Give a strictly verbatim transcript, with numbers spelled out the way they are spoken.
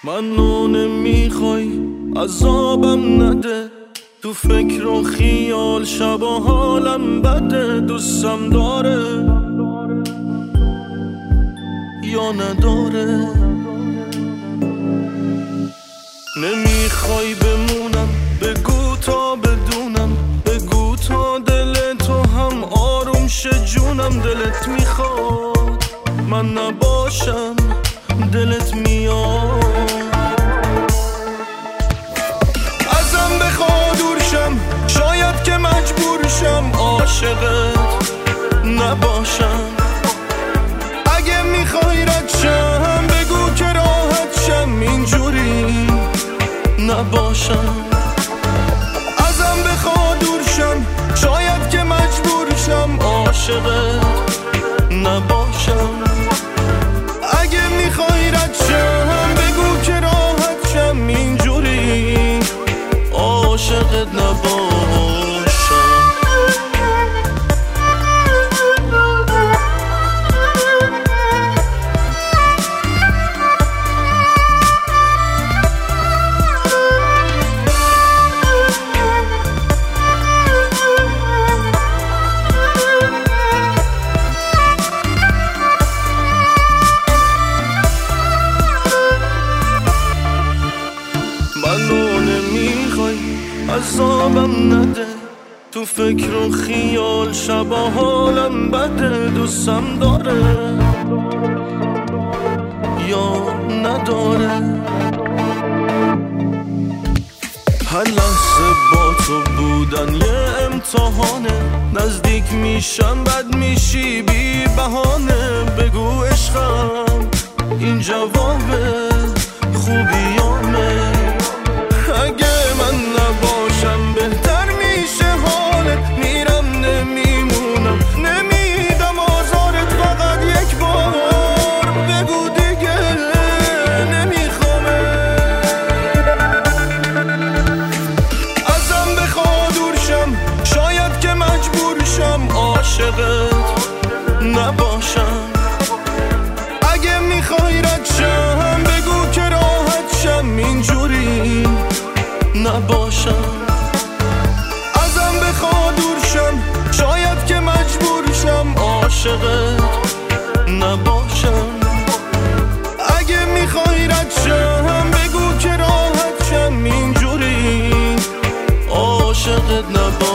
منو نمیخوای عذابم نده، تو فکر و خیال شب و حالم بده. دوستم داره یا نداره؟ نمیخوای بمونم بگو تا بدونم، بگو تا دل تو هم آروم شه جونم. دلت میخواد من نباشم، دلت میاد ازم بخواد دورشم، شاید که مجبور شم عاشقت نباشم. اگه میخوای رد شم بگو که راحت شم، اینجوری نباشم. ازم بخواد دورشم، شاید که مجبور شم عاشقت نباشم. اگه میخوای رد شم بگو که راحت شم، اینجوری عاشقت نباشم. منو نمیخوای عذابم نده، تو فکر و خیال شب و حالم بده. دوستم داره یا نداره؟ هر لحظه با تو بودن یه امتحانه، نزدیک میشم بد میشی بی بهانه. بگو عشقم این جوابه خوبیامه. اگه من نباشم بهتر میشه حالت، میرم نمیمونم نمیدم آزارت. فقط یک بار بگو دیگه نمیخوامه. ازم بخواد دورشم، شاید که مجبور شم عاشقت نباشم. اگه میخوای رد شم بگو که راحت شم، اینجوری نباشم. ازم بخواد دورشم، شاید که مجبور شم عاشقت نباشم. اگه میخوای رد شم بگو که راحت شم، اینجوری عاشقت نباشم.